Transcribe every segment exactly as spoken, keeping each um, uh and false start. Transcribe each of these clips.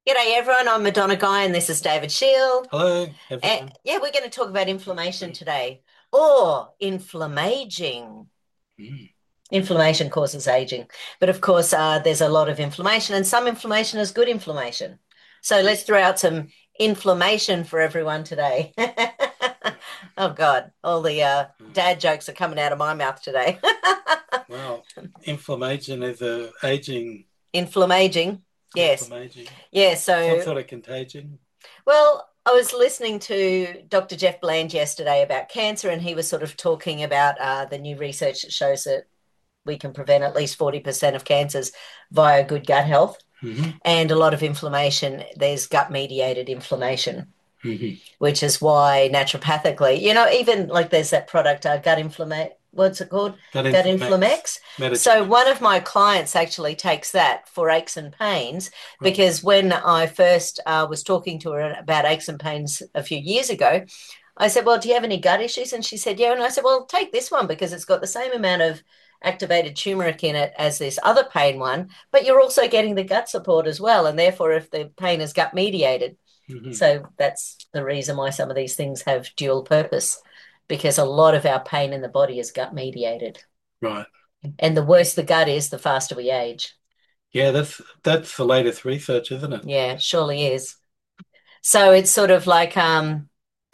G'day everyone, I'm Madonna Guy and this is David Shield. Hello, And everyone. yeah, we're going to talk about inflammation today or inflammaging. Mm. Inflammation causes aging. But of course, uh, there's a lot of inflammation and some inflammation is good inflammation. So let's throw out some inflammation for everyone today. Oh God, all the uh, Mm. dad jokes are coming out of my mouth today. Well, inflammation is a aging Inflammaging, yes. inflammation, Yeah, some so sort of contagion. well, I was listening to Doctor Jeff Bland yesterday about cancer, and he was sort of talking about uh, the new research that shows that we can prevent at least forty percent of cancers via good gut health Hmm. and a lot of inflammation. There's gut mediated inflammation, Hmm. which is why naturopathically, you know, even like there's that product, uh, gut inflammate, what's it called? That Gut inflamex, Inflamex. So one Metagenex. of my clients actually takes that for aches and pains Right. because when I first uh, was talking to her about aches and pains a few years ago, I said, well, do you have any gut issues? And she said, yeah. And I said, well, take this one because it's got the same amount of activated turmeric in it as this other pain one, but you're also getting the gut support as well. And therefore, if the pain is gut mediated, Hmm. so that's the reason why some of these things have dual purpose, because a lot of our pain in the body is gut mediated. Right. And the worse the gut is, the faster we age. Yeah, that's that's the latest research, isn't it? Yeah, surely is. So it's sort of like um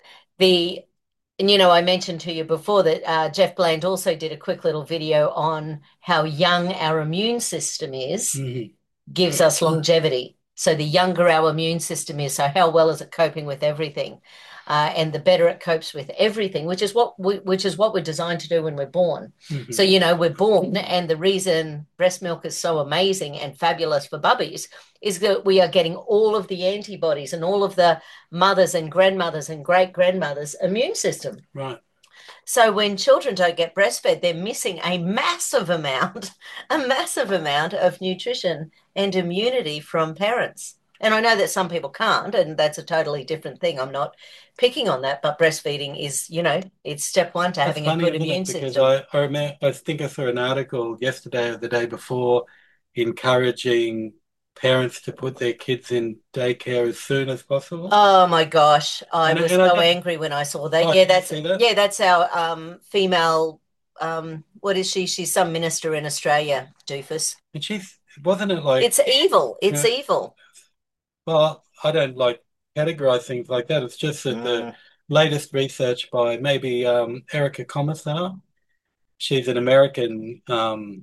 the and you know, I mentioned to you before that uh, Jeff Bland also did a quick little video on how young our immune system is, Hmm. gives us longevity. So the younger our immune system is, so how well is it coping with everything? Uh, and the better it copes with everything, which is what we, which is what we're designed to do when we're born. So Hmm. you know we're born, and the reason breast milk is so amazing and fabulous for bubbies is that we are getting all of the antibodies and all of the mothers and grandmothers and great grandmothers' immune system. Right. So when children don't get breastfed, they're missing a massive amount, a massive amount of nutrition and immunity from parents. And I know that some people can't, and that's a totally different thing. I'm not picking on that, but breastfeeding is, you know, it's step one to That's having a funny, good isn't immune it? Because system. I, I remember, I think I saw an article yesterday or the day before encouraging parents to put their kids in daycare as soon as possible. Oh my gosh, I And was and I so just, angry when I saw that. oh, Yeah, did you that's see that? yeah, that's our um female um what is she? She's some minister in Australia, doofus. And she's, wasn't it like, It's evil. you It's know, evil. well, I don't like categorize things like that. It's just that the Mm, latest research by maybe um, Erica Komisar, she's an American um,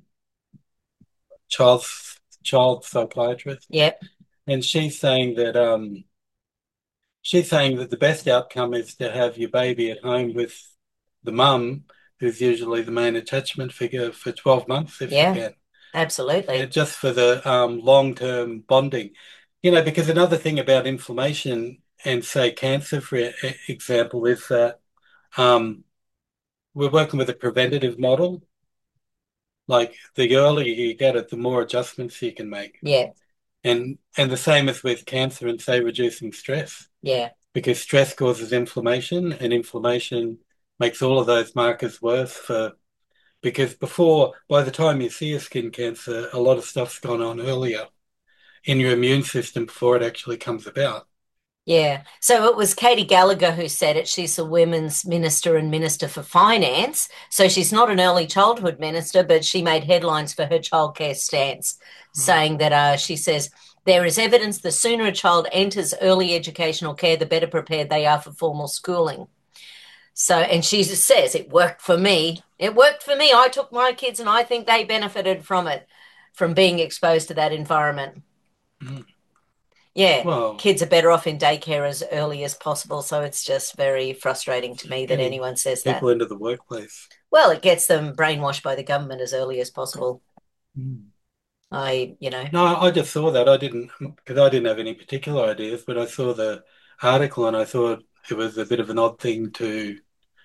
child child psychiatrist, yep. and she's saying that um, she's saying that the best outcome is to have your baby at home with the mum, who's usually the main attachment figure, for twelve months if you Yeah, can. Yeah, absolutely. just for the um, long-term bonding. You know, because another thing about inflammation and say cancer, for e- example, is that um, we're working with a preventative model. Like the earlier you get it, the more adjustments you can make. Yeah, And and the same as with cancer and say reducing stress, yeah, because stress causes inflammation, and inflammation makes all of those markers worse for because before, by the time you see a skin cancer, a lot of stuff's gone on earlier in your immune system before it actually comes about. yeah. So it was Katie Gallagher who said it. She's the women's minister and minister for finance. So she's not an early childhood minister, but she made headlines for her childcare stance, Right. saying that uh, she says there is evidence the sooner a child enters early educational care, the better prepared they are for formal schooling. So, and she says it worked for me. It worked for me. I took my kids and I think they benefited from it, from being exposed to that environment. Mm. Yeah, Well, kids are better off in daycare as early as possible. So it's just very frustrating to me that getting anyone says that. people into the workplace. Well, it gets them brainwashed by the government as early as possible. Mm. I, you know, No, I just saw that. I didn't, because I didn't have any particular ideas, but I saw the article and I thought it was a bit of an odd thing to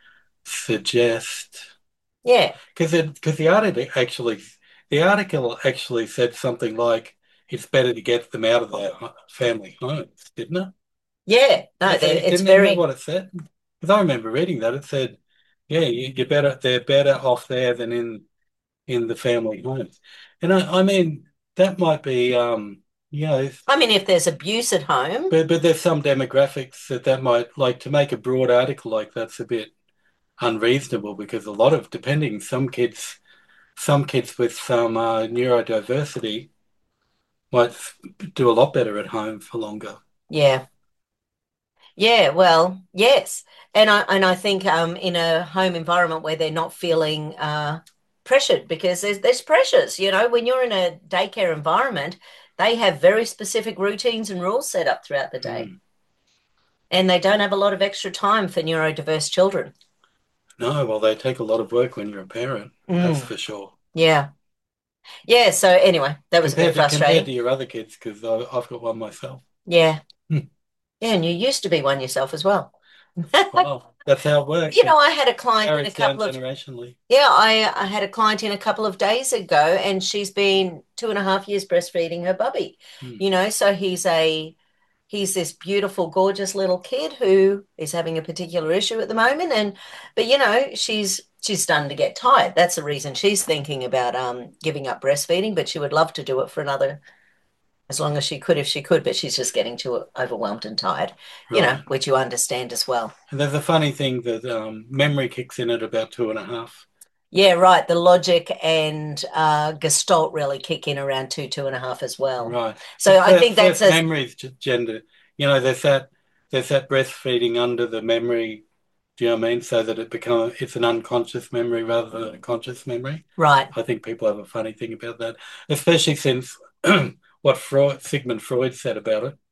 suggest. yeah, Because it, because the article actually, the article actually said something like it's better to get them out of their ho- family homes, didn't it? yeah. No, That's it. it's Didn't, isn't that very, what it said? Because I remember reading that. It said, yeah, you, you're better, they're better off there than in in the family homes. And I, I mean, that might be. Um, you know, if- I mean, if there's abuse at home, but but there's some demographics that that might like to make a broad article like that's a bit unreasonable because a lot of depending some kids some kids with some uh, neurodiversity might do a lot better at home for longer. yeah. Yeah, well, yes. And I and I think um in a home environment where they're not feeling uh pressured because there's there's pressures, you know, when you're in a daycare environment, they have very specific routines and rules set up throughout the day. Mm. And they don't have a lot of extra time for neurodiverse children. No, well, they take a lot of work when you're a parent. That's Mm, for sure. yeah. Yeah, so anyway, that was a bit Compared to compared frustrating. to your other kids, because I've got one myself. Yeah. Hmm. Yeah, and you used to be one yourself as well. Well, that's how it works. You know, It I had a client in a carries down couple of generationally. Yeah, I, I had a client in a couple of days ago, and she's been two and a half years breastfeeding her bubby. Hmm. You know, so he's a he's this beautiful, gorgeous little kid who is having a particular issue at the moment, and but you know, she's she's starting to get tired. That's the reason she's thinking about um giving up breastfeeding, but she would love to do it for another as long as she could if she could, but she's just getting too overwhelmed and tired, you know, Right. which you understand as well. And there's a funny thing that um, memory kicks in at about two and a half. Yeah, right. The logic and uh, Gestalt really kick in around two, two and a half as well. Right. So But I first, think that's first a, memories gender. You know, there's that there's that breastfeeding under the memory. Do you know what I mean? So that it becomes it's an unconscious memory rather than a conscious memory. right. I think people have a funny thing about that, especially since what Freud, Sigmund Freud said about it.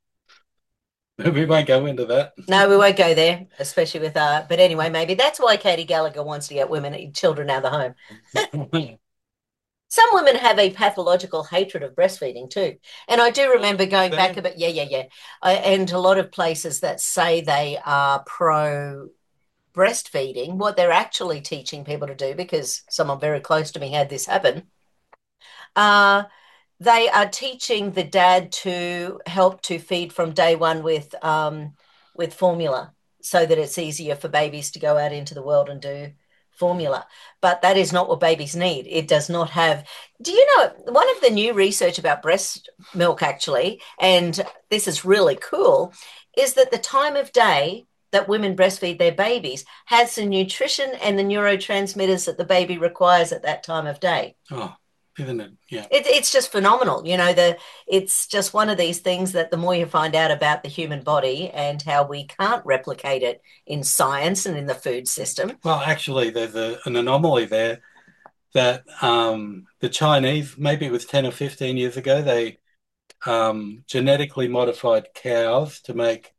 We won't go into that. No, we won't go there, especially with uh. But anyway, maybe that's why Katie Gallagher wants to get women, children out of the home. Some women have a pathological hatred of breastfeeding too, and I do remember going back a bit. Yeah, yeah, yeah. I, and a lot of places that say they are pro breastfeeding, what they're actually teaching people to do, because someone very close to me had this happen. Uh, they are teaching the dad to help to feed from day one with um, with formula so that it's easier for babies to go out into the world and do formula. But that is not what babies need. It does not have. Do you know one of the new research about breast milk actually, and this is really cool, is that the time of day that women breastfeed their babies has the nutrition and the neurotransmitters that the baby requires at that time of day. Oh, isn't it? Yeah. It, it's just phenomenal. You know, the it's just one of these things that the more you find out about the human body and how we can't replicate it in science and in the food system. Well, actually, there's a, an anomaly there that um, the Chinese, maybe it was ten or fifteen years ago, they um, genetically modified cows to make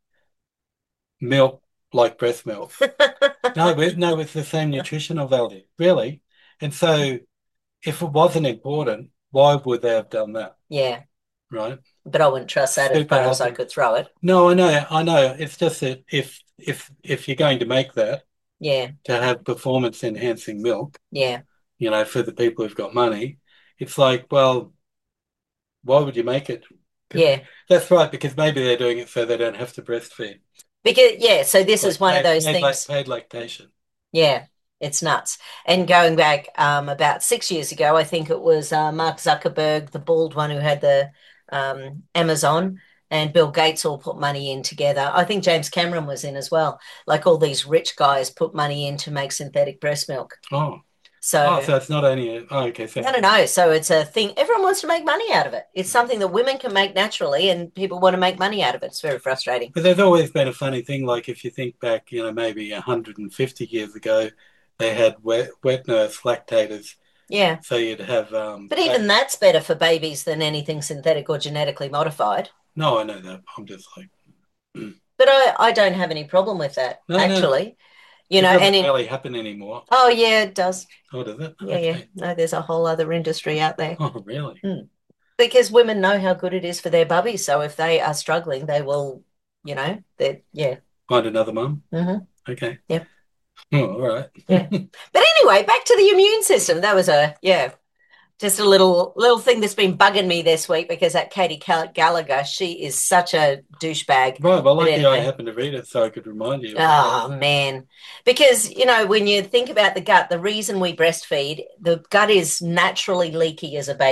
milk like breast milk. No, but, no, it's the same nutritional value, really. And so if it wasn't important, why would they have done that? Yeah, Right? but I wouldn't trust that as Super far as I healthy. could throw it. No, I know, I know. It's just that if if if you're going to make that Yeah, to have performance enhancing milk, yeah, you know, for the people who've got money, it's like, well, why would you make it? yeah. That's right, because maybe they're doing it so they don't have to breastfeed. Because yeah, so this is Like one of paid, those paid, like, things. paid lactation. Yeah, it's nuts. And going back um, about six years ago, I think it was uh, Mark Zuckerberg, the bald one who had the um, Amazon, and Bill Gates all put money in together. I think James Cameron was in as well. Like all these rich guys put money in to make synthetic breast milk. Oh, oh, So so it's not only a, oh, okay, so I don't know. So it's a thing. Everyone wants to make money out of it. It's something that women can make naturally, and people want to make money out of it. It's very frustrating. but there's always been a funny thing, like if you think back, you know, maybe one hundred fifty years ago, they had wet, wet nurse lactators. Yeah. So you'd have, um, But back, even that's better for babies than anything synthetic or genetically modified. no, I know that. I'm just like, But I, I don't have any problem with that, no, no, actually. You it know, and doesn't in, really happen anymore. oh, yeah, it does. Oh, does it? Yeah, yeah. Okay. No, there's a whole other industry out there. Oh, really? Hmm. Because women know how good it is for their bubbies. So if they are struggling, they will, you know, they yeah. Find another mum? Hmm. Okay. Yeah. Oh, all right. Yeah. But anyway, back to the immune system. That was a, yeah, just a little little thing that's been bugging me this week because that Katie Gallagher, she is such a douchebag. Right. Well, But lucky I anyway. happened to read it so I could remind you. Oh man. Because, you know, when you think about the gut, the reason we breastfeed, the gut is naturally leaky as a baby.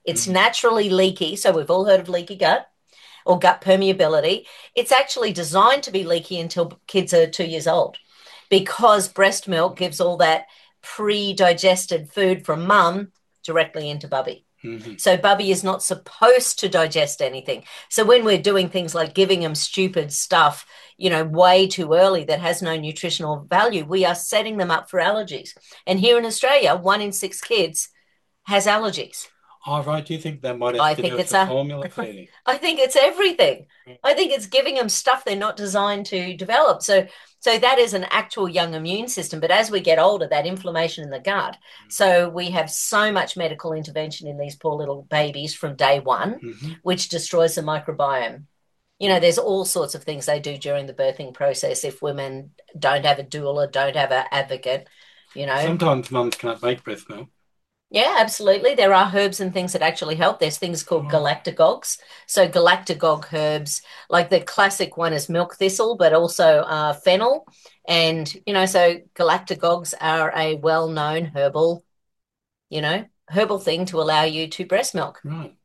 It's Mm. naturally leaky. So we've all heard of leaky gut or gut permeability. It's actually designed to be leaky until kids are two years old because breast milk gives all that pre-digested food from mum directly into Bubby. Mm-hmm. So Bubby is not supposed to digest anything. So when we're doing things like giving him stupid stuff, you know, way too early that has no nutritional value, we are setting them up for allergies. And here in Australia, one in six kids has allergies. All right. Do you think that might have I to do think with it's the a, formula feeding? I think it's everything. I think it's giving them stuff they're not designed to develop. So, so that is an actual young immune system. But as we get older, that inflammation in the gut. So we have so much medical intervention in these poor little babies from day one, Mm-hmm. which destroys the microbiome. You know, there's all sorts of things they do during the birthing process if women don't have a doula, don't have an advocate, you know. Sometimes mums can't make breast milk. Yeah, absolutely. There are herbs and things that actually help. There's things called Oh, galactagogues. So galactagog herbs, like the classic one is milk thistle, but also uh, fennel. And, you know, so galactagogues are a well-known herbal, you know, herbal thing to allow you to breast milk. right.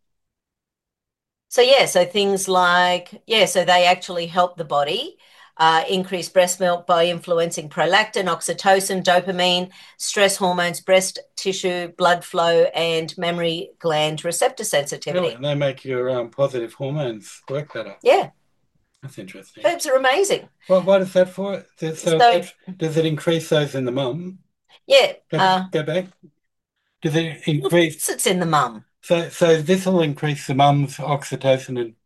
So yeah, so things like, yeah, so they actually help the body uh, increase breast milk by influencing prolactin, oxytocin, dopamine, stress hormones, breast tissue, blood flow, and mammary gland receptor Really? sensitivity. And they make your um, positive hormones work better. Yeah, That's interesting. herbs are amazing. Well, what is that for? Does- So So that, does it increase those in the mum? yeah, Go, uh, go back. Does it well, of increase? course it's in the mum. So, so this will increase the mum's oxytocin and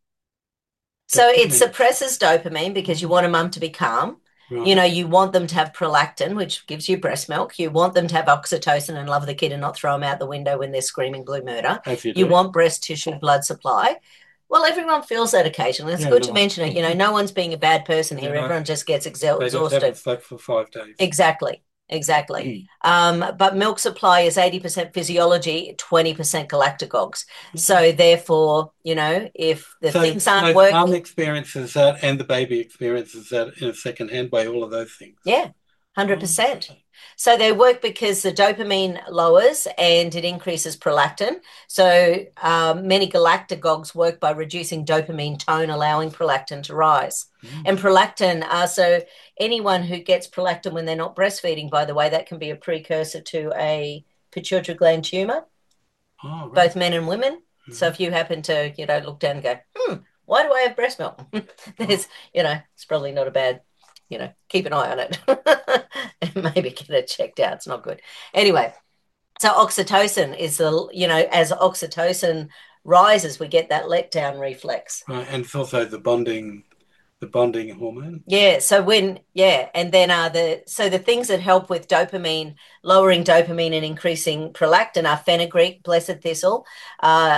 So it dopamine. suppresses dopamine because you Oh, want a mum to be calm. You right. know, you want them to have prolactin, which gives you breast milk. You want them to have oxytocin and love the kid and not throw them out the window when they're screaming blue murder. As you You do. want breast tissue blood supply. Well, everyone feels that occasionally. It's Yeah, good to no. mention it. You know, no one's being a bad person You here. know, Everyone just gets they just haven't exhausted. slept for five days. Exactly. Exactly. Um, but milk supply is eighty percent physiology, twenty percent galactagogues. So therefore, you know, if the So things aren't both mum working, experiences that and the baby experiences that in a second-hand way, all of those things. yeah, Oh, one hundred percent. So they work because the dopamine lowers and it increases prolactin. So um, many galactagogues work by reducing dopamine tone, allowing prolactin to rise. mm. And prolactin, uh, so anyone who gets prolactin when they're not breastfeeding, by the way, that can be a precursor to a pituitary gland tumor, Oh, right. both men and women. Mm-hmm. So if you happen to, you know, look down and go, hmm, why do I have breast milk? There's, you know, it's probably not a bad, you know, keep an eye on it and maybe get it checked out. It's not good. Anyway, so oxytocin is the, you know, as oxytocin rises, we get that letdown reflex. Right. And it's also the bonding, the bonding hormone. Yeah. So when, yeah. And then uh, the, so the things that help with dopamine, lowering dopamine and increasing prolactin are fenugreek, blessed thistle, uh,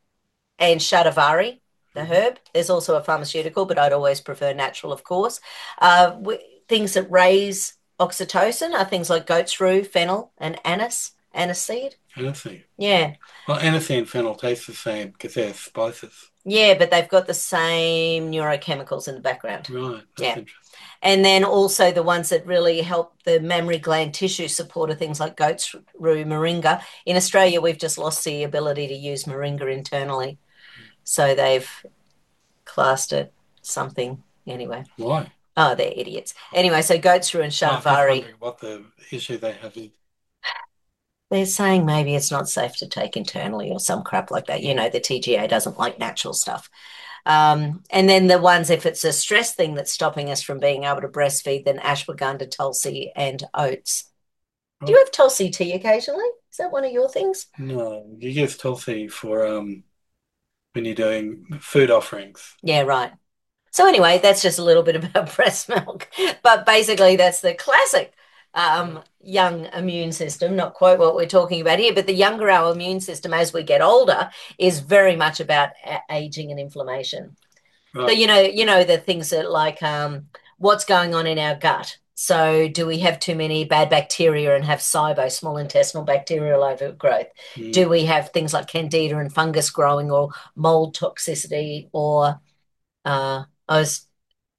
and shatavari, the Mhm. herb. There's also a pharmaceutical, but I'd always prefer natural, of course. Uh, w- things that raise oxytocin are things like goat's rue, fennel, and anise, anise seed. Aniseed. Yeah. Well, aniseed and fennel taste the same because they're spices. Yeah, but they've got the same neurochemicals in the background. Right. That's Yeah. interesting. And then also the ones that really help the mammary gland tissue support are things like goat's rue, moringa. In Australia, we've just lost the ability to use moringa internally. So they've classed it something anyway. Why? Oh, they're idiots. Anyway, so goat's rue and Oh, I was just shatavari, wondering what the issue they have is. they're saying maybe it's not safe to take internally or some crap like that. You know, the T G A doesn't like natural stuff. Um, and then the ones, if it's a stress thing that's stopping us from being able to breastfeed, then ashwagandha, tulsi, and oats. Do you Oh, have tulsi tea occasionally? Is that one of your things? no, you use tulsi for um when you're doing food offerings. Yeah, right. So anyway, that's just a little bit about breast milk. But basically, that's the classic um, young immune system, not quite what we're talking about here, but the younger our immune system as we get older is very much about aging and inflammation. So, Right. you know, you know, the things that like um, what's going on in our gut. So do we have too many bad bacteria and have SIBO, small intestinal bacterial overgrowth? Mm. Do we have things like candida and fungus growing or mold toxicity or uh, I was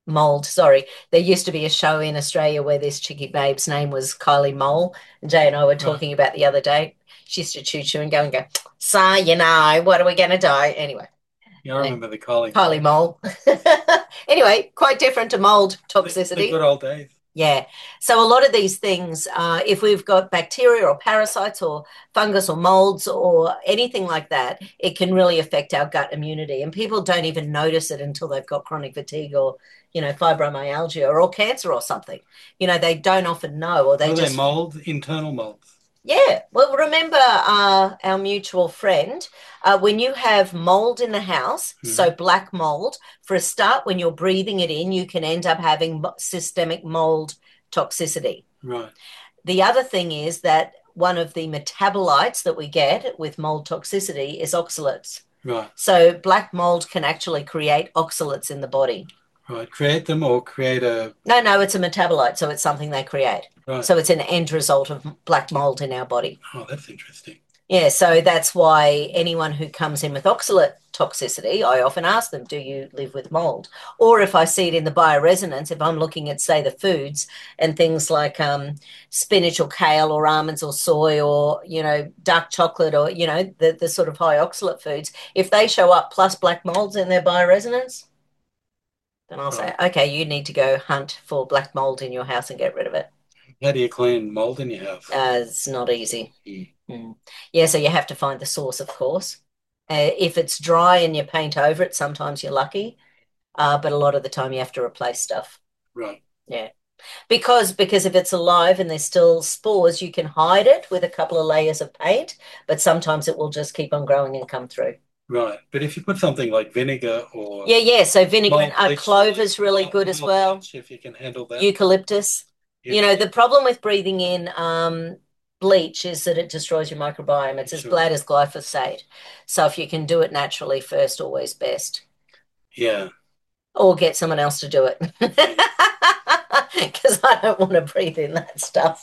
mold, sorry. There used to be a show in Australia where this chickie babe's name was Kylie Mole. And Jay and I were Right. talking about the other day. She used to choo choo and go and go, so, you know, what are we going to do? Anyway, Yeah, I remember the Kylie Kylie Mole. Mole. Anyway, quite different to mold The, the toxicity. good old days. Yeah. So a lot of these things, uh, if we've got bacteria or parasites or fungus or molds or anything like that, it can really affect our gut immunity. And people don't even notice it until they've got chronic fatigue or, you know, fibromyalgia or, or cancer or something. You know, they don't often know or they What are they, just mold? Internal molds. yeah, well, remember uh, our mutual friend, uh, when you have mold in the house, so Hmm. black mold, for a start, when you're breathing it in, you can end up having mo- systemic mold toxicity. Right, The other thing is that one of the metabolites that we get with mold toxicity is oxalates. right, So black mold can actually create oxalates in the body. right. Create them or create a. No, no, it's a metabolite, so it's something they create. Right. So it's an end result of black mold in our body. Oh, that's interesting. Yeah, so that's why anyone who comes in with oxalate toxicity, I often ask them, do you live with mold? Or if I see it in the bioresonance, if I'm looking at, say, the foods and things like um, spinach or kale or almonds or soy or, you know, dark chocolate or, you know, the, the sort of high oxalate foods, if they show up plus black molds in their bioresonance, then I'll say, Right. okay, you need to go hunt for black mold in your house and get rid of it. How do you clean mold in your house? Uh, it's not easy. Mm. Mm. Yeah, so you have to find the source, of course. Uh, if it's dry and you paint over it, sometimes you're lucky, uh, but a lot of the time you have to replace stuff. Right, Yeah, because because if it's alive and there's still spores, you can hide it with a couple of layers of paint, but sometimes it will just keep on growing and come through. right. But if you put something like vinegar or Yeah, yeah. So vinegar and mold uh, bleach, clover's really mold, good as mold well. bleach, if you can handle that. Eucalyptus. Yep. You know, the problem with breathing in um, bleach is that it destroys your microbiome. It's as Sure. bad as glyphosate. So if you can do it naturally first, always best. Yeah. Or get someone else to do it. Because I don't want to breathe in that stuff.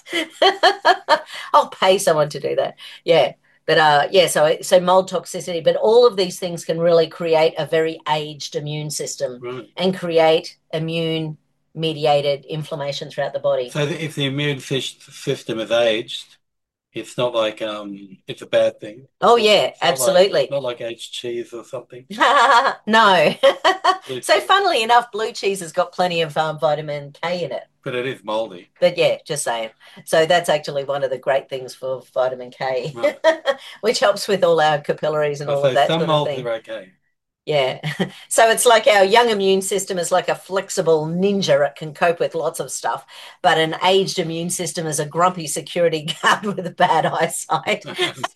I'll pay someone to do that. Yeah. But uh, yeah, so so mold toxicity, but all of these things can really create a very aged immune system Right. and create immune mediated inflammation throughout the body. So the- if the immune sys- system is aged, it's not like um, it's a bad thing. Oh yeah, It's not like, absolutely. not like aged cheese or something. No. Blue So cheese. funnily enough, blue cheese has got plenty of um, vitamin K in it. But it is moldy. But yeah, just saying. So that's actually one of the great things for vitamin K, Right. which helps with all our capillaries and Oh, all of so that some sort of molds thing. are okay. Yeah. So it's like our young immune system is like a flexible ninja. It can cope with lots of stuff. But an aged immune system is a grumpy security guard with bad eyesight.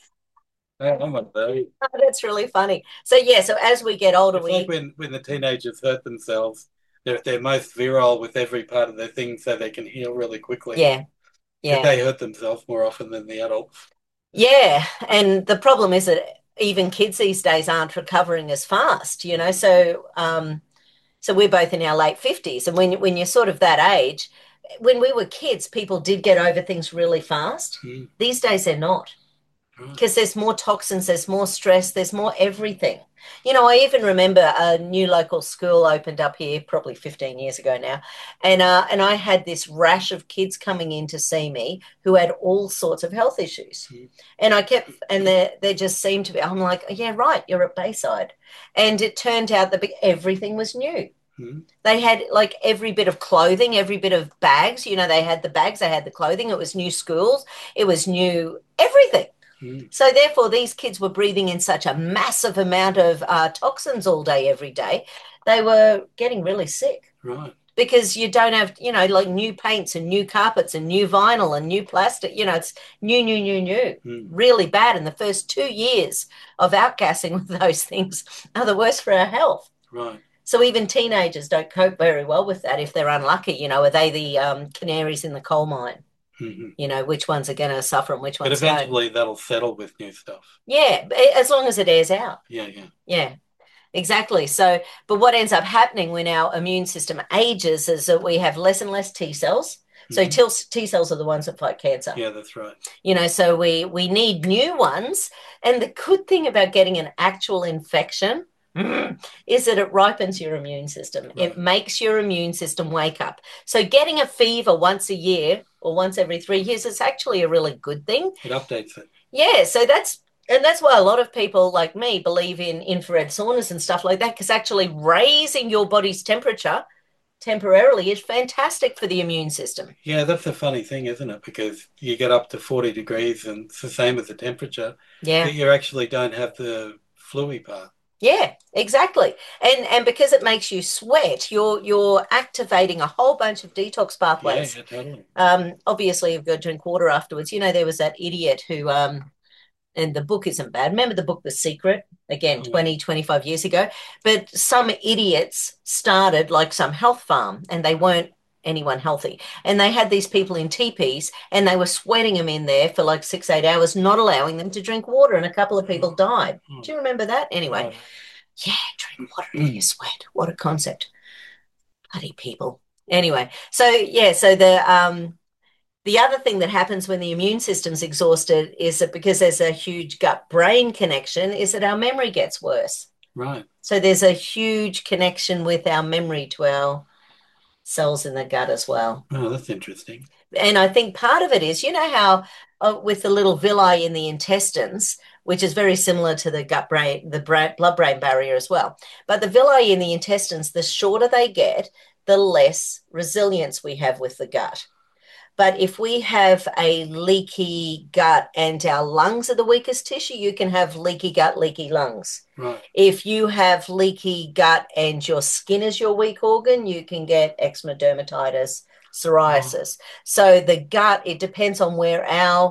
I'm one of those. That's really funny. So yeah, so as we get older, It's like we when, when the teenagers hurt themselves, they're, they're most virile with every part of their thing so they can heal really quickly. yeah, But yeah. they hurt themselves more often than the adults. Yeah, and the problem is that even kids these days aren't recovering as fast, you know. So, um, so we're both in our late fifties, and when when you're sort of that age, when we were kids, people did get over things really fast. Mm. These days, they're not Right. because there's more toxins, there's more stress, there's more everything. You know, I even remember a new local school opened up here probably fifteen years ago now. And uh, and I had this rash of kids coming in to see me who had all sorts of health issues. Mm. And I kept, and they they just seemed to be, I'm like, yeah, right, you're at Bayside. And it turned out that everything was new. Mm. They had like every bit of clothing, every bit of bags. You know, they had the bags, they had the clothing. It was new schools, it was new everything. Mm. So therefore, these kids were breathing in such a massive amount of uh, toxins all day, every day. They were getting really sick Right. because you don't have, you know, like new paints and new carpets and new vinyl and new plastic. You know, it's new, new, new, new. Mm. Really bad. And the first two years of outgassing with those things are the worst for our health. Right. So even teenagers don't cope very well with that if they're unlucky. You know, are they the um, canaries in the coal mine? Mm-hmm. You know, which ones are going to suffer and which But ones don't. eventually that'll settle with new stuff. Yeah, as long as it airs out. Yeah, yeah. Yeah, exactly. So, but what ends up happening when our immune system ages is that we have less and less T cells. So Mhm. T cells are the ones that fight cancer. Yeah, that's right. You know, so we we need new ones. And the good thing about getting an actual infection mm, is that it ripens your immune system. It Right. makes your immune system wake up. So getting a fever once a year or once every three years is actually a really good thing. It updates it. Yeah, so that's and that's why a lot of people like me believe in infrared saunas and stuff like that, because actually raising your body's temperature temporarily is fantastic for the immune system. Yeah, that's a funny thing, isn't it? Because you get up to forty degrees and it's the same as the temperature, Yeah. but you actually don't have the fluey part. Yeah, exactly. And and because it makes you sweat, you're you're activating a whole bunch of detox Yeah, pathways. yeah, totally. Um, obviously, you've got to drink water afterwards. You know, there was that idiot who um and the book isn't bad. Remember the book The Secret? Again, Oh, twenty, twenty-five years ago. But some idiots started like some health farm and they weren't anyone healthy. And they had these people in teepees and they were sweating them in there for like six, eight hours, not allowing them to drink water. And a couple of people died. oh, Do you remember that? Anyway, right. yeah, drink water till you sweat. What a concept. Bloody people. Anyway, so yeah, so the um the other thing that happens when the immune system's exhausted is that because there's a huge gut brain connection, is that our memory gets worse. Right. So there's a huge connection with our memory to our cells in the gut as well. Oh, that's interesting. And I think part of it is, you know, how uh, with the little villi in the intestines, which is very similar to the gut brain, the brain, blood brain barrier as well. But the villi in the intestines, the shorter they get, the less resilience we have with the gut. But if we have a leaky gut and our lungs are the weakest tissue, you can have leaky gut, leaky lungs. Right. If you have leaky gut and your skin is your weak organ, you can get eczema, dermatitis, Oh, psoriasis. So the gut, it depends on where our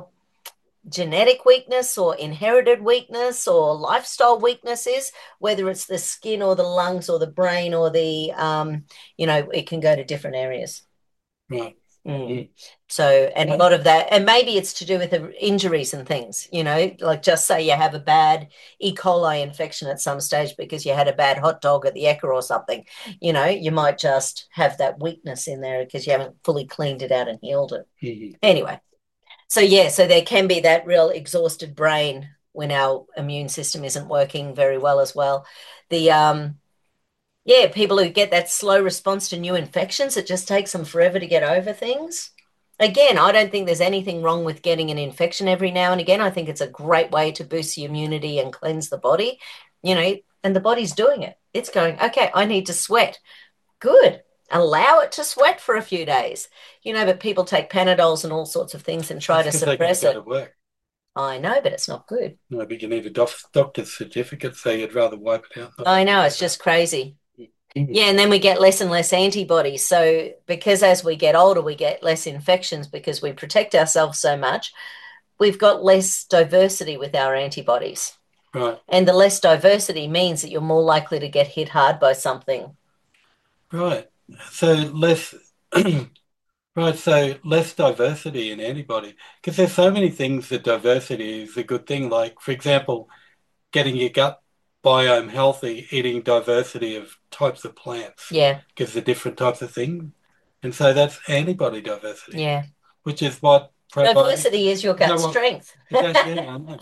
genetic weakness or inherited weakness or lifestyle weakness is, whether it's the skin or the lungs or the brain or the, um, you know, it can go to different areas. right. Mm. So, and a lot of that, and maybe it's to do with the injuries and things, you know, like just say you have a bad E. coli infection at some stage because you had a bad hot dog at the Ekka or something, you know, you might just have that weakness in there because you haven't fully cleaned it out and healed it. Mhm. Anyway, so yeah, so there can be that real exhausted brain when our immune system isn't working very well as well. The, um, yeah, people who get that slow response to new infections, it just takes them forever to get over things. Again, I don't think there's anything wrong with getting an infection every now and again. I think it's a great way to boost the immunity and cleanse the body, you know, and the body's doing it. It's going, okay, I need to sweat. Good. Allow it to sweat for a few days. You know, but people take Panadols and all sorts of things and try That's to because they got to suppress go to it. work. I know, but it's not good. No, but you need a doc doctor's certificate, so you'd rather wipe it out. Not I know, go it's to just crazy. Mhm. Yeah, and then we get less and less antibodies. So, because as we get older, we get less infections because we protect ourselves so much, we've got less diversity with our antibodies. Right. And the less diversity means that you're more likely to get hit hard by something. Right. So less, right. So less diversity in antibody, because there's so many things that diversity is a good thing. Like, for example, getting your gut biome healthy, eating diversity of types of plants, Yeah, gives the different types of things. And so that's antibody diversity, yeah. which is what probiotics, Diversity is your is that gut what, strength. is that, yeah, I know.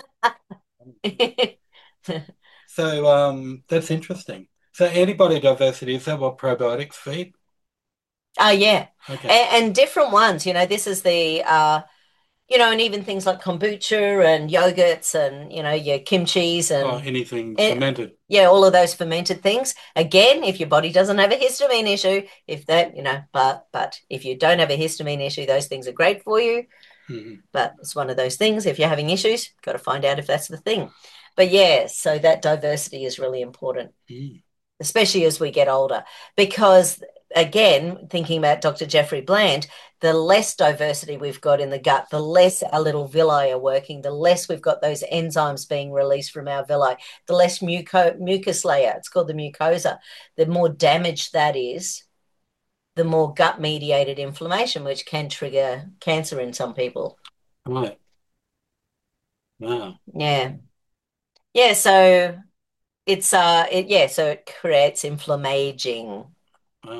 So um, that's interesting. So antibody diversity, is that what probiotics feed? Oh, yeah. Okay. And, and different ones, you know, this is the uh you know, and even things like kombucha and yogurts and, you know, your kimchis Oh, and anything it, fermented. yeah, all of those fermented things. Again, if your body doesn't have a histamine issue, if that, you know, but but if you don't have a histamine issue, those things are great for you. Mhm. But it's one of those things. If you're having issues, got to find out if that's the thing. But yeah, so that diversity is really important, Mm. especially as we get older, because again, thinking about Doctor Jeffrey Bland, the less diversity we've got in the gut, the less our little villi are working, the less we've got those enzymes being released from our villi, the less muco- mucus layer, it's called the mucosa, the more damaged that is, the more gut mediated inflammation, which can trigger cancer in some people. Right. Wow. Yeah. Yeah. So it's, uh, it, yeah, so it creates inflammaging. Wow.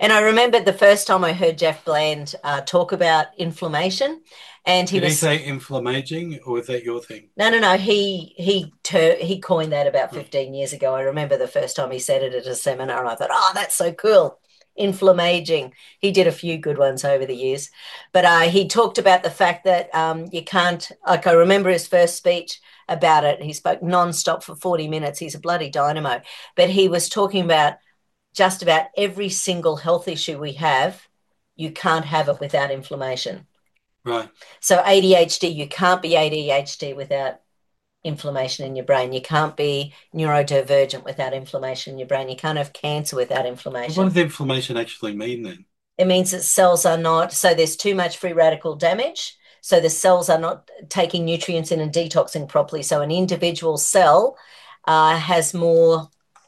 And I remember the first time I heard Jeff Bland uh, talk about inflammation, and he Did he was say inflammaging, or was that your thing? no, no, no. He he ter- he coined that about Oh, fifteen years ago. I remember the first time he said it at a seminar, and I thought, oh, that's so cool. Inflammaging. He did a few good ones over the years, but uh, he talked about the fact that um, you can't. Like I remember his first speech about it. He spoke nonstop for forty minutes. He's a bloody dynamo, but he was talking about just about every single health issue we have. You can't have it without inflammation. right. So A D H D, you can't be A D H D without inflammation in your brain. You can't be neurodivergent without inflammation in your brain. You can't have cancer without What inflammation. does inflammation actually mean then? It means that cells are not, so there's too much free radical damage. So the cells are not taking nutrients in and detoxing properly. So an individual cell uh, has more.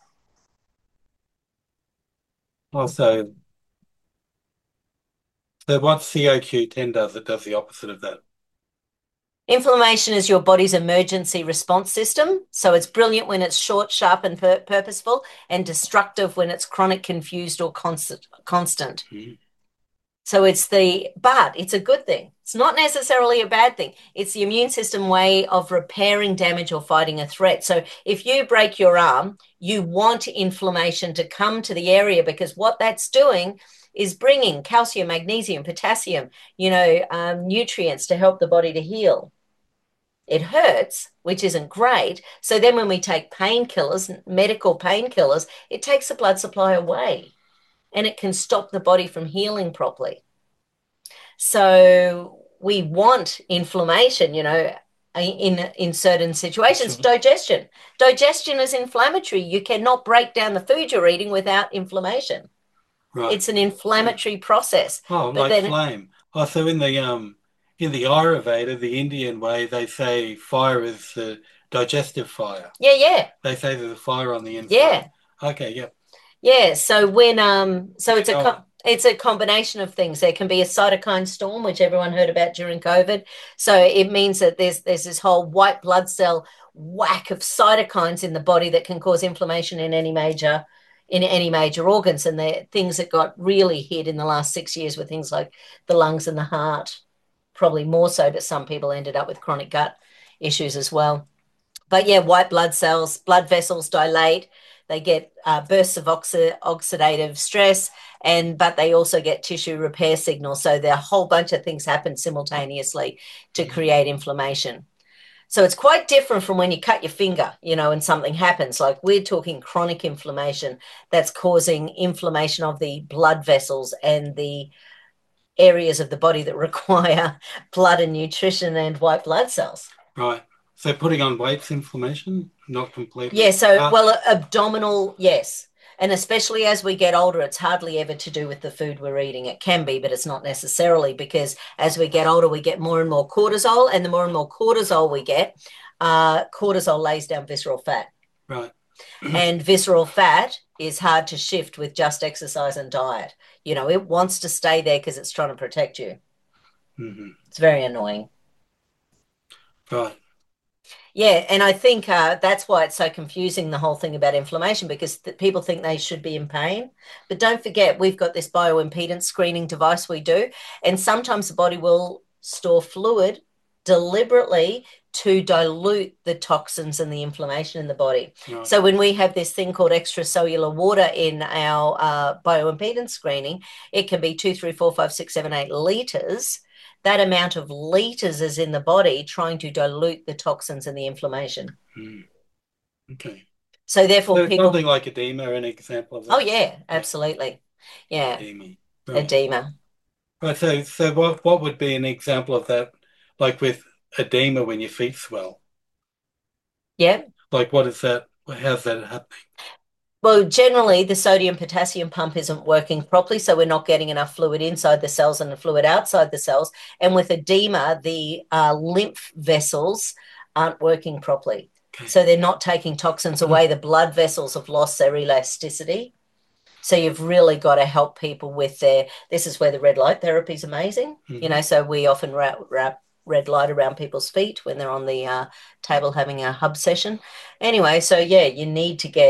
Also, so what C O Q ten does, it does the opposite of that. Inflammation is your body's emergency response system. So it's brilliant when it's short, sharp, and pur- purposeful, and destructive when it's chronic, confused, or constant. constant. Mm. So it's the, but it's a good thing. It's not necessarily a bad thing. It's the immune system way of repairing damage or fighting a threat. So if you break your arm, you want inflammation to come to the area because what that's doing is bringing calcium, magnesium, potassium, you know, um, nutrients to help the body to heal. It hurts, which isn't great. So then when we take painkillers, medical painkillers, it takes the blood supply away and it can stop the body from healing properly. So we want inflammation, you know, in in certain situations. Digestion. Digestion is inflammatory. You cannot break down the food you're eating without inflammation. Right. It's an inflammatory process. Oh, But like then flame. Oh, so in the um in the Ayurveda, the Indian way, they say fire is the digestive fire. yeah, yeah, They say there's a fire on the inside. yeah. Okay, yep. Yeah, so when um so it's Keep a going. co- it's a combination of things. There can be a cytokine storm, which everyone heard about during COVID. So it means that there's there's this whole white blood cell whack of cytokines in the body that can cause inflammation in any major in any major organs. And the things that got really hit in the last six years were things like the lungs and the heart, probably more so, but some people ended up with chronic gut issues as well. But yeah, white blood cells, blood vessels dilate. They get uh, bursts of oxi- oxidative stress, and but they also get tissue repair signals. So there are a whole bunch of things happen simultaneously to create inflammation. So it's quite different from when you cut your finger, you know, and something happens. Like we're talking chronic inflammation that's causing inflammation of the blood vessels and the areas of the body that require blood and nutrition and white blood cells. Right. So putting on weight's inflammation? Not completely. Yeah, so, Ah, well, abdominal, yes. And especially as we get older, it's hardly ever to do with the food we're eating. It can be, but it's not necessarily because as we get older, we get more and more cortisol. And the more and more cortisol we get, uh, cortisol lays down visceral fat. right. And visceral fat is hard to shift with just exercise and diet. You know, it wants to stay there because it's trying to protect you. Hmm. It's very annoying. Right. Yeah, and I think uh, that's why it's so confusing, the whole thing about inflammation, because th- people think they should be in pain. But don't forget, we've got this bioimpedance screening device we do, and sometimes the body will store fluid deliberately to dilute the toxins and the inflammation in the body. Right. So when we have this thing called extracellular water in our uh, bioimpedance screening, it can be two, three, four, five, six, seven, eight liters. That amount of liters is in the body trying to dilute the toxins and the inflammation. Mm. Okay. So therefore, So people. something like edema, an example of that. Oh yeah, absolutely. Yeah, Edema. Right. edema. Right. So, so what what would be an example of that? Like with edema when your feet swell? Yeah. Like what is that? How's that happening? Well, generally, the sodium potassium pump isn't working properly, so we're not getting enough fluid inside the cells and the fluid outside the cells. And with edema, the uh, lymph vessels aren't working properly. Okay. So they're not taking toxins away. The blood vessels have lost their elasticity. So you've really got to help people with their, this is where the red light therapy is amazing. Mhm. You know, so we often wrap, wrap red light around people's feet when they're on the uh, table having a hub session. Anyway, so yeah, you need to get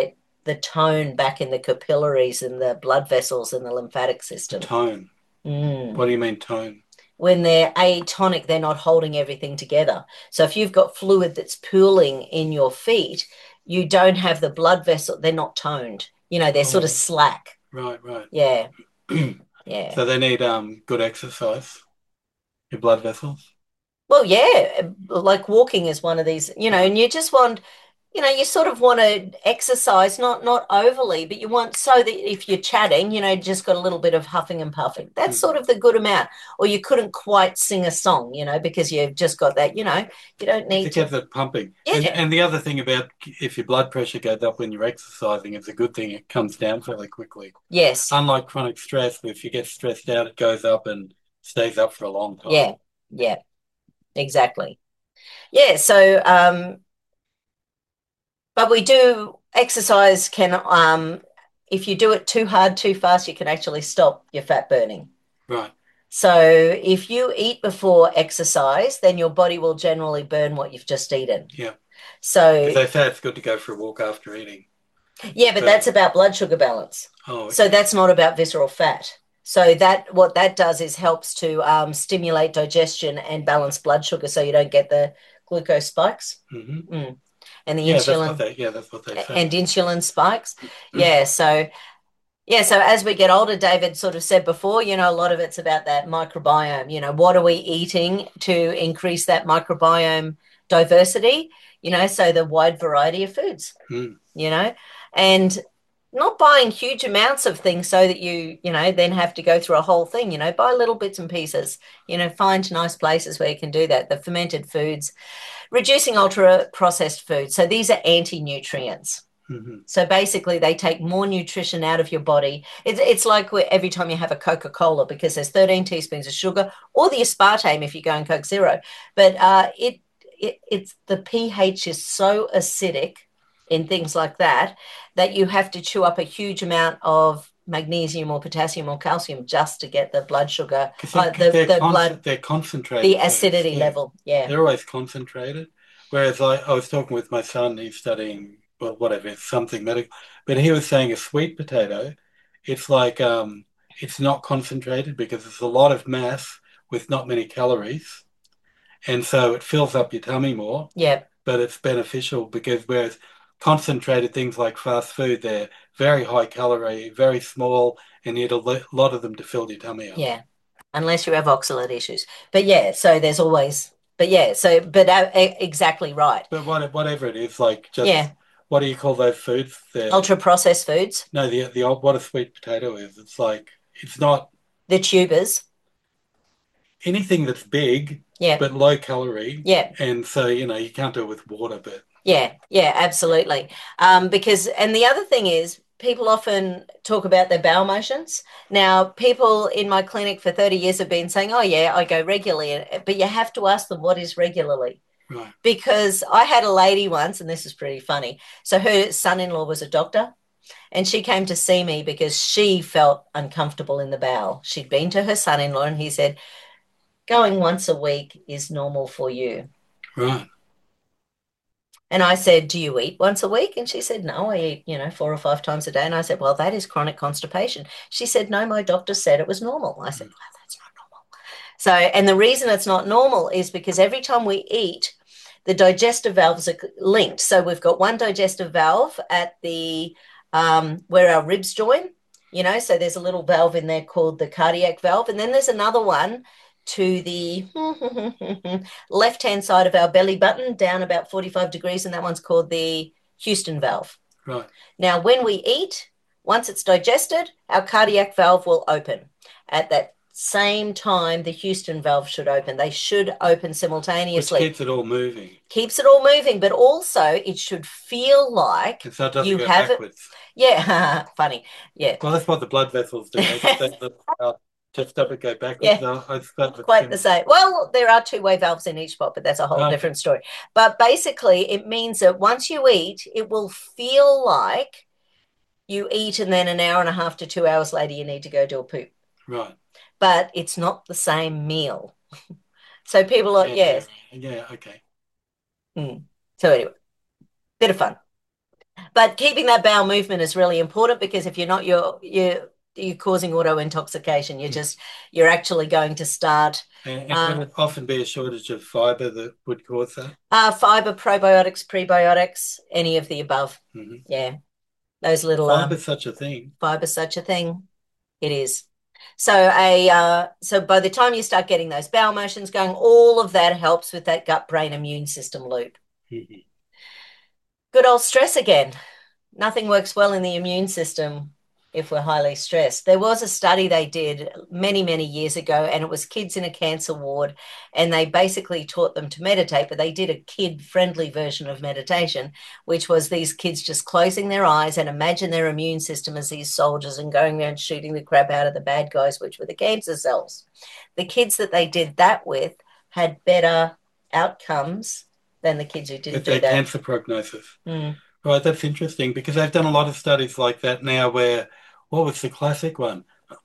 the tone back in the capillaries and the blood vessels and the lymphatic system. Tone. Mm. What do you mean tone? When they're atonic, they're not holding everything together. So if you've got fluid that's pooling in your feet, you don't have the blood vessel. They're not toned. You know, they're Oh, sort of slack. right, right. Yeah. Yeah. So they need um good exercise, your blood vessels. Well, yeah, like walking is one of these, you know, Right. and you just want, you know, you sort of want to exercise, not not overly, but you want so that if you're chatting, you know, just got a little bit of huffing and puffing. That's Mm. sort of the good amount. Or you couldn't quite sing a song, you know, because you've just got that, you know, you don't To need get to. that pumping. And Yeah. and the other thing about if your blood pressure goes up when you're exercising, it's a good thing. It comes down fairly quickly. Yes. Unlike chronic stress, if you get stressed out, it goes up and stays up for a long time. Yeah. Yeah. Exactly. Yeah. So, um, but we do exercise can, um, if you do it too hard, too fast, you can actually stop your fat burning. Right. So if you eat before exercise, then your body will generally burn what you've just eaten. Yeah. Because So they say it's good to go for a walk after eating. yeah, but So, that's about blood sugar balance. oh, So okay. that's not about visceral fat. So that what that does is helps to um, stimulate digestion and balance blood sugar, so you don't get the glucose spikes. Hmm. Mm. And the Yeah, that's what insulin they. Yeah, that's what they say. and insulin spikes. Yeah, so yeah, so as we get older, David sort of said before, you know, a lot of it's about that microbiome. You know, what are we eating to increase that microbiome diversity? You know, so the wide variety of foods, Mm. you know, and not buying huge amounts of things so that you, you know, then have to go through a whole thing, you know, buy little bits and pieces, you know, find nice places where you can do that. The fermented foods, reducing ultra processed foods. So these are anti nutrients. Hmm. So basically, they take more nutrition out of your body. It's, it's like every time you have a Coca Cola, because there's thirteen teaspoons of sugar, or the aspartame if you're going Coke Zero. But uh, it, it it's the pH is so acidic in things like that that you have to chew up a huge amount of magnesium or potassium or calcium just to get the blood sugar, Because uh, they're, the they're, the con- blood, they're the concentrated foods. acidity Yeah. level. Yeah, They're always concentrated. Whereas I, I was talking with my son, he's studying, well, whatever, it's something medical, but he was saying a sweet potato, it's like, um, it's not concentrated because it's a lot of mass with not many calories. And so it fills up your tummy more, yeah, but it's beneficial because whereas concentrated things like fast food, they're very high calorie, very small, and you need a lo- lot of them to fill your tummy up. yeah. Unless you have oxalate issues. But yeah, so there's always, but yeah, so, but uh, e- exactly right. But what, whatever it is, like just Yeah, what do you call those foods? They're ultra processed foods, no, the the old what a sweet potato is. It's like it's not the tubers. anything that's big Yeah, but low calorie, yeah, and so you know you can't do it with water. But yeah, yeah, absolutely. Um, because, and the other thing is, people often talk about their bowel motions. Now, people in my clinic for thirty years have been saying, oh, yeah, I go regularly. But you have to ask them what is regularly. right, Because I had a lady once, and this is pretty funny. So her son in law was a doctor. And she came to see me because she felt uncomfortable in the bowel. She'd been to her son in law and he said, going once a week is normal for you. right, And I said, do you eat once a week? And she said, no, I eat, you know, four or five times a day. And I said, well, that is chronic constipation. She said, no, my doctor said it was normal. I said, mm, well, that's not normal. So, and the reason it's not normal is because every time we eat, the digestive valves are linked. So we've got one digestive valve at the um, where our ribs join, you know, so there's a little valve in there called the cardiac valve. And then there's another one to the left hand side of our belly button, down about forty-five degrees, and that one's called the Houston valve. right. Now, when we eat, once it's digested, our cardiac valve will open. At that same time, the Houston valve should open. They should open Which simultaneously. keeps it all moving, Keeps it all moving, but also it should feel like and so it doesn't you go have it. backwards. Yeah, funny. Yeah. Well, that's what the blood vessels do. They, they, they uh, just stop it go backwards. Yeah, No, I suppose not it's quite the similar. same. Well, there are two-way valves in each spot, but that's a whole Okay, different story. But basically, it means that once you eat, it will feel like you eat and then an hour and a half to two hours later, you need to go do a poop. right. But it's not the same meal. So people are, Yeah, yeah, yes. yeah. Okay. Mm. So anyway, bit of fun. But keeping that bowel movement is really important because if you're not, you're you're you're causing auto intoxication. You're just you're actually going to start And, and would uh, it often be a shortage of fibre that would cause that? uh, fiber, probiotics, prebiotics, any of the above. Hmm. Yeah, those little um, Fibre's such a thing. fiber, such a thing. It is. So a uh, so by the time you start getting those bowel motions going, all of that helps with that gut brain immune system loop. Hmm. Good old stress again. Nothing works well in the immune system if we're highly stressed. There was a study they did many, many years ago, and it was kids in a cancer ward, and they basically taught them to meditate, but they did a kid-friendly version of meditation, which was these kids just closing their eyes and imagine their immune system as these soldiers and going there and shooting the crap out of the bad guys, which were the cancer cells. The kids that they did that with had better outcomes than the kids who didn't With do their that. cancer prognosis. Mm. Right, that's interesting because they've done a lot of studies like that now where, what was the classic one?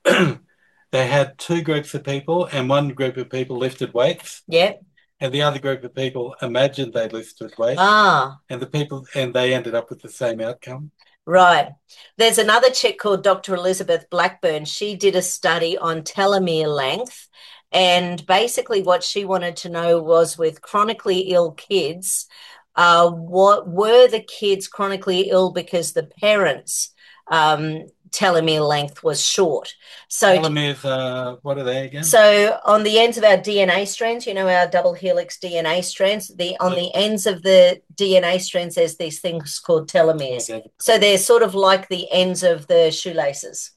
They had two groups of people, and one group of people lifted weights, Yeah. and the other group of people imagined they lifted weights, Ah. and the people, and they ended up with the same outcome. Right. There's another chick called Doctor Elizabeth Blackburn. She did a study on telomere length. And basically, what she wanted to know was with chronically ill kids, uh, what were the kids chronically ill because the parents' um, telomere length was short? So, Telomeres, uh, what are they again? so on the ends of our D N A strands, you know, our double helix D N A strands, the on the ends of the D N A strands, there's these things called telomeres. Okay. So they're sort of like the ends of the shoelaces.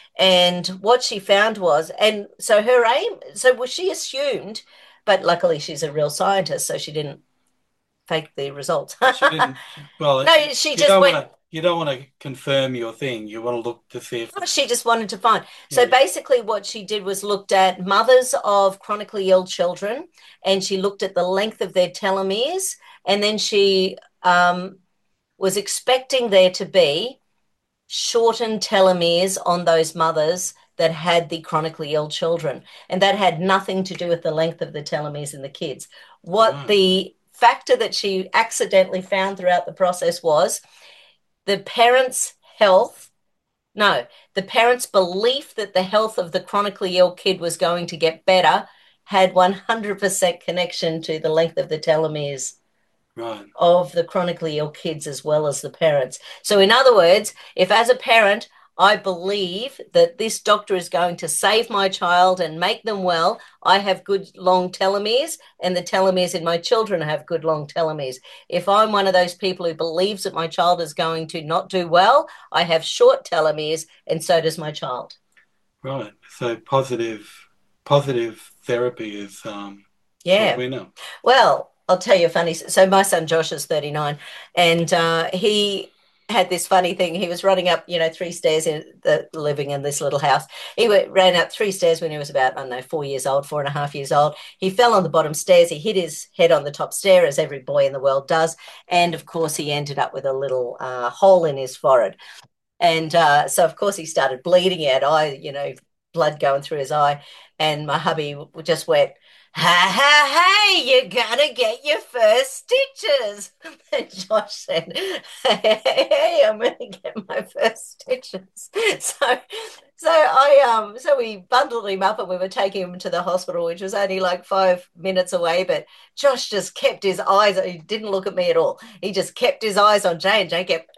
And what she found was, and so her aim, so was she assumed, but luckily she's a real scientist, so she didn't fake the results. She didn't. Well, No, she you just don't want went, to. You don't want to confirm your thing. You want to look to see if it's, she just wanted to find. So yeah. basically, what she did was looked at mothers of chronically ill children, and she looked at the length of their telomeres, and then she um, was expecting there to be shortened telomeres on those mothers that had the chronically ill children, and that had nothing to do with the length of the telomeres in the kids. What Right. the factor that she accidentally found throughout the process was the parents' health no, the parents' belief that the health of the chronically ill kid was going to get better had one hundred percent connection to the length of the telomeres Right. of the chronically ill kids as well as the parents. So, in other words, if as a parent, I believe that this doctor is going to save my child and make them well, I have good long telomeres, and the telomeres in my children have good long telomeres. If I'm one of those people who believes that my child is going to not do well, I have short telomeres, and so does my child. Right. So positive, positive therapy is um, is what Yeah. we know. Well, I'll tell you a funny. So my son Josh is thirty-nine, and uh, he had this funny thing. He was running up, you know, three stairs in the living in this little house. He went, ran up three stairs when he was about, I don't know, four years old, four and a half years old. He fell on the bottom stairs. He hit his head on the top stair, as every boy in the world does. And of course, he ended up with a little uh, hole in his forehead. And uh, so, of course, he started bleeding out. I, you know, blood going through his eye. And my hubby just went, ha ha hey, you're gonna get your first stitches. And Josh said, hey, hey, hey, I'm gonna get my first stitches. So so I um so we bundled him up and we were taking him to the hospital, which was only like five minutes away. But Josh just kept his eyes, he didn't look at me at all. He just kept his eyes on Jay, and Jay kept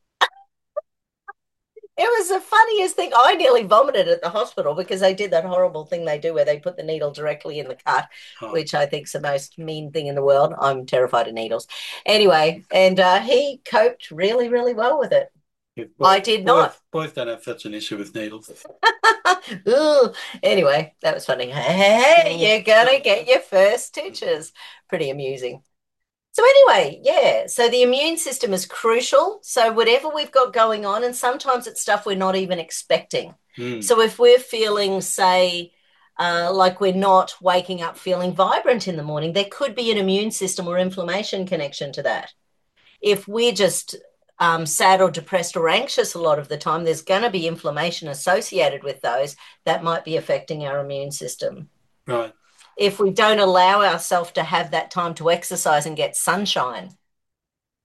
it was the funniest thing. I nearly vomited at the hospital because they did that horrible thing they do where they put the needle directly in the cut, Oh, which I think is the most mean thing in the world. I'm terrified of needles. Anyway, and uh, he coped really, really well with it. yeah, I boys, did boys, not. boys don't have such an issue with needles. Ooh. Anyway, that was funny. Hey, you're gonna get your first stitches. Pretty amusing. So anyway, yeah, so the immune system is crucial. So whatever we've got going on, and sometimes it's stuff we're not even expecting. Mm. So if we're feeling, say, uh, like we're not waking up feeling vibrant in the morning, there could be an immune system or inflammation connection to that. If we're just um, sad or depressed or anxious a lot of the time, there's going to be inflammation associated with those that might be affecting our immune system. Right. If we don't allow ourselves to have that time to exercise and get sunshine,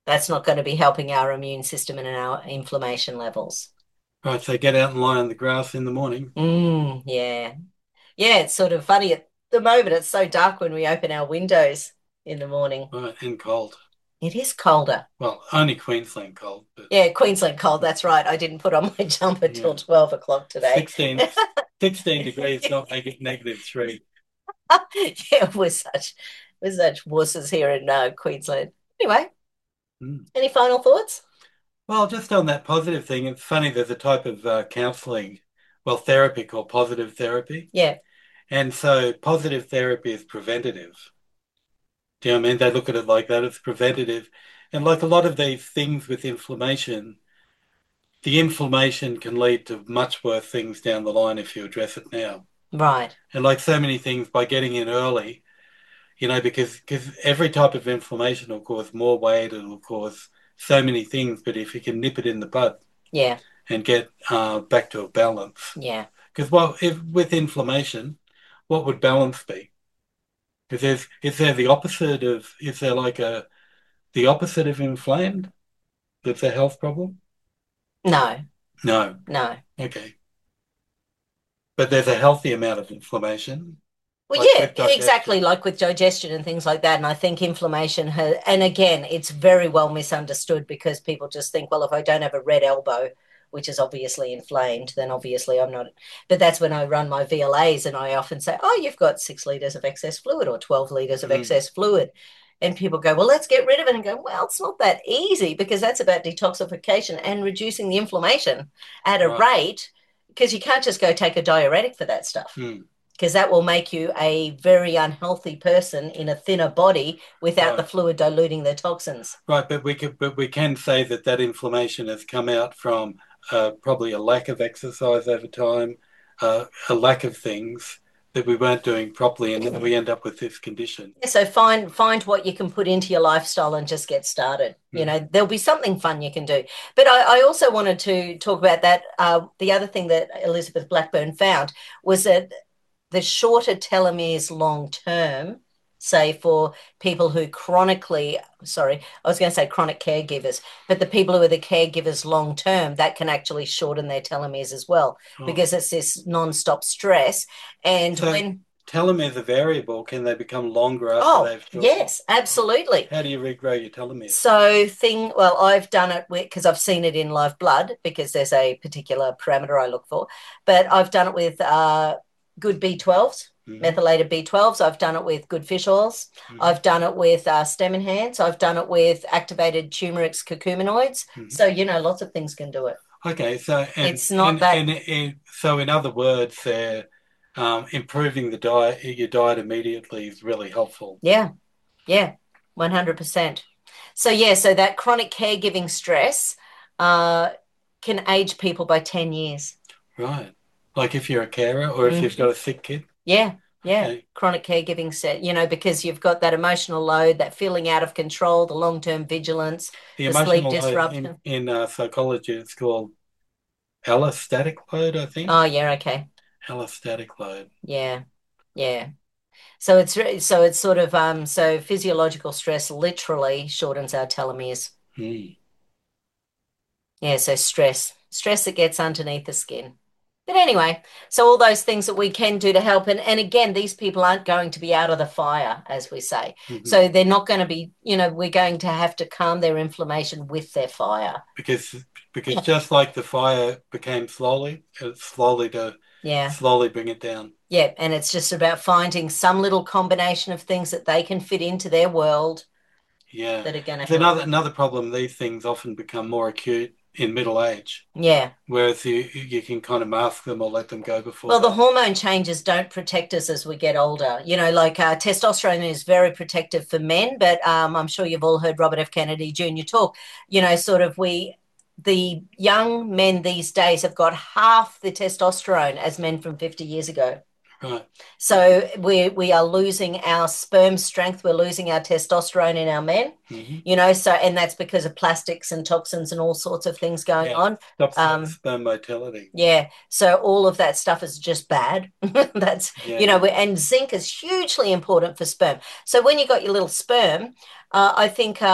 That's not going to be helping our immune system and our inflammation levels. Right, so get out and lie on the grass in the morning. Mm, yeah. Yeah, it's sort of funny at the moment. It's so dark when we open our windows in the morning. Right, and cold. It is colder. Well, only Queensland cold, but Yeah, Queensland cold. That's right. I didn't put on my jumper yeah. till twelve o'clock today. sixteen, sixteen degrees, not make it negative three. Yeah, we're such we're such wusses here in uh, Queensland. Anyway, Mm. any final thoughts? Well, just on that positive thing, it's funny, there's a type of uh, counseling, well, therapy called positive therapy. Yeah, And so positive therapy is preventative. Do you know what I mean? They look at it like that, it's preventative. And like a lot of these things with inflammation, the inflammation can lead to much worse things down the line if you address it now. right. And like so many things, by getting in early, you know, because because every type of inflammation will cause more weight, it will cause so many things. But if you can nip it in the bud Yeah, and get uh, back to a balance, yeah. because well, if with inflammation, what would balance be? Is there is there the opposite of is there like a the opposite of inflamed? That's a health problem? No, No. no. Okay. But there's a healthy amount of inflammation, Well, like yeah, with exactly, digestion. like with digestion and things like that. And I think inflammation has, and again, it's very well misunderstood because people just think, well, if I don't have a red elbow, which is obviously inflamed, then obviously I'm not. But that's when I run my V L As and I often say, oh, you've got six liters of excess fluid or twelve liters of Mm, excess fluid. And people go, well, let's get rid of it. And go, well, it's not that easy because that's about detoxification and reducing the inflammation at a right. rate because you can't just go take a diuretic for that stuff Mm, because that will make you a very unhealthy person in a thinner body without the right. fluid diluting the toxins. Right, but we could, but we can say that that inflammation has come out from uh, probably a lack of exercise over time, uh, a lack of things that we weren't doing properly, and then we end up with this condition. So find find what you can put into your lifestyle and just get started. You Mm. know, there'll be something fun you can do. But I, I also wanted to talk about that. Uh, the other thing that Elizabeth Blackburn found was that the shorter telomeres long term, say for people who chronically, sorry, I was going to say chronic caregivers, but the people who are the caregivers long term, that can actually shorten their telomeres as well Oh, because it's this non-stop stress. And so when, telomeres are variable. Can they become longer after oh, they've shortened? yes, Oh, absolutely. how do you regrow your telomeres? So thing, well, I've done it with because I've seen it in live blood because there's a particular parameter I look for, but I've done it with uh, good B twelves, Hmm. methylated B twelves. I've done it with good fish oils. Hmm. I've done it with uh, stem enhance. I've done it with activated turmeric curcuminoids. Hmm. So you know, lots of things can do it. Okay, so and It's not and that, and, and so in other words, they're um, improving the diet, your diet immediately is really helpful. yeah, yeah, one hundred percent. So yeah, so that chronic caregiving stress uh, can age people by ten years. Right. Like if you're a carer or if you've Mm. got a sick kid. Yeah, yeah. Okay. Chronic caregiving set, you know, because you've got that emotional load, that feeling out of control, the long-term vigilance, The the sleep emotional load in disruption. in uh, psychology, it's called allostatic load, I Oh, think. yeah, okay. Allostatic load. Yeah, yeah. So it's re- so it's sort of um so physiological stress literally shortens our telomeres. Hmm. Yeah, so stress, stress that gets underneath the skin. But anyway, so all those things that we can do to help. And, and again, these people aren't going to be out of the fire, as we say. Hmm. So they're not going to be, you know, we're going to have to calm their inflammation with their fire. Because because just like the fire became slowly, it's slowly to Yeah. slowly bring it down. Yeah. And it's just about finding some little combination of things that they can fit into their world Yeah. that are going to It's help. another another problem. These things often become more acute in middle age, Yeah. whereas you you can kind of mask them or let them go before Well, the that. hormone changes don't protect us as we get older. You know, like uh, testosterone is very protective for men, but um, I'm sure you've all heard Robert F. Kennedy Junior talk. You know, sort of we, the young men these days have got half the testosterone as men from fifty years ago. Right. So we we are losing our sperm strength, we're losing our testosterone in our men, Mm-hmm. you know, so and that's because of plastics and toxins and all sorts of things going Yeah. on. Stops Um, sperm motility. yeah, so all of that stuff is just bad. That's, Yeah, you know, yeah. and zinc is hugely important for sperm. So when you got your little sperm, uh, I think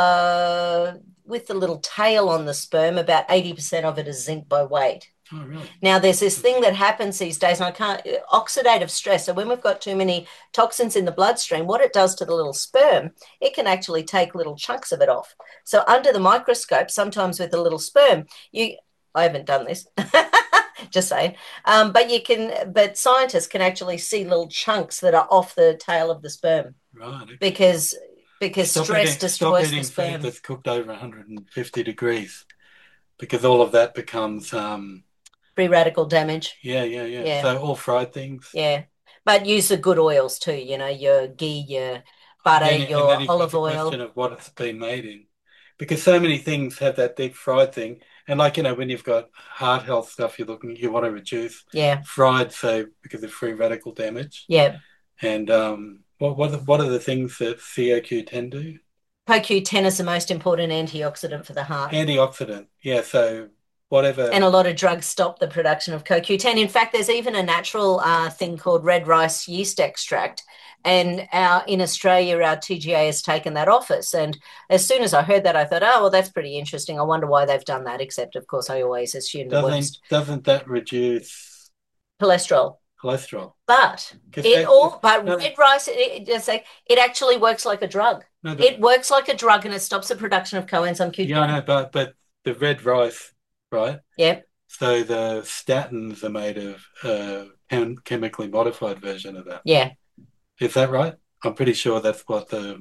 uh, with the little tail on the sperm, about eighty percent of it is zinc by weight. Oh, really? Now, there's this thing that happens these days, and I can't, oxidative stress. So, when we've got too many toxins in the bloodstream, what it does to the little sperm, it can actually take little chunks of it off. So, under the microscope, sometimes with a little sperm, you, I haven't done this, just saying, um, but you can, but scientists can actually see little chunks that are off the tail of the sperm. Right. Okay. Because, because stop stress eating, destroys stop eating the sperm. food that's cooked over one hundred fifty degrees because all of that becomes um Free radical damage. yeah, yeah, yeah. Yeah. So all fried things. Yeah. But use the good oils too, you know, your ghee, your butter, And then, and then your you've got olive the question oil. of what it's been made in. Because so many things have that deep fried thing. And like, you know, when you've got heart health stuff you're looking you want to reduce Yeah. fried, so because of free radical damage. Yeah. And um what what are, what are the things that C O Q ten do? C O Q ten is the most important antioxidant for the heart. Antioxidant. Yeah, so whatever. And a lot of drugs stop the production of C O Q ten. In fact, there's even a natural uh, thing called red rice yeast extract. And our, in Australia, our T G A has taken that off us. And as soon as I heard that, I thought, oh, well, that's pretty interesting. I wonder why they've done that, except, of course, I always assume the Doesn't worst. doesn't that reduce Cholesterol. cholesterol? But it That, all, but no, red rice, it, it just like it actually works like a drug. no, but, It works like a drug, and it stops the production of coenzyme Q ten. yeah, I know, but but the red rice, right? Yep. So the statins are made of uh, chem chemically modified version of that. Yeah. Is that right? I'm pretty sure that's what the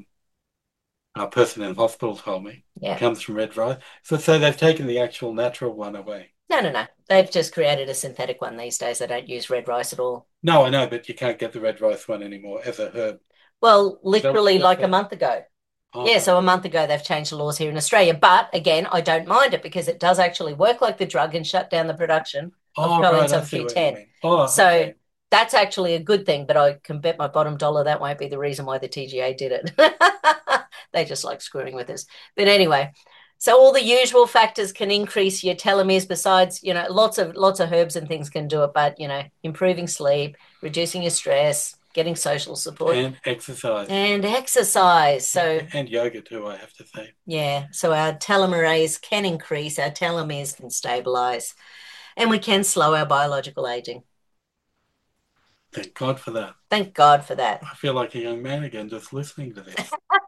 uh, person in hospital told me. Yeah. It comes from red rice. So so they've taken the actual natural one away. No, no, no. They've just created a synthetic one these days. They don't use red rice at all. No, I know, but you can't get the red rice one anymore as a herb. Well, literally That- like a that- month ago. oh, Yeah, right. so a month ago they've changed the laws here in Australia. But again, I don't mind it because it does actually work like the drug and shut down the production of Oh, right, I coenzyme see what you Q ten. mean. Oh, So okay. that's actually a good thing, but I can bet my bottom dollar that won't be the reason why the T G A did it. They just like screwing with us. But anyway, so all the usual factors can increase your telomeres besides, you know, lots of lots of herbs and things can do it, but you know, improving sleep, reducing your stress, getting social support. And exercise. And exercise. So and yoga too, I have to say. Yeah, so our telomerase can increase, our telomeres can stabilize, and we can slow our biological aging. Thank God for that. Thank God for that. I feel like a young man again just listening to this.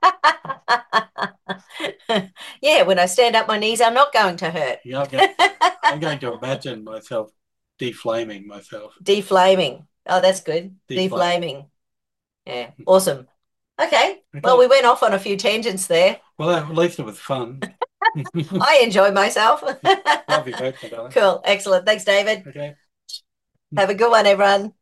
Yeah, when I stand up, my knees are not going to hurt. Yeah, I'm going, I'm going to imagine myself deflaming myself. Deflaming. Oh, that's good. Deflame. Deflaming. Yeah, awesome. Okay. Okay. Well, we went off on a few tangents there. Well, at least it was fun. I enjoy myself. Love you both, darling. Cool. Excellent. Thanks, David. Okay. Have a good one, everyone.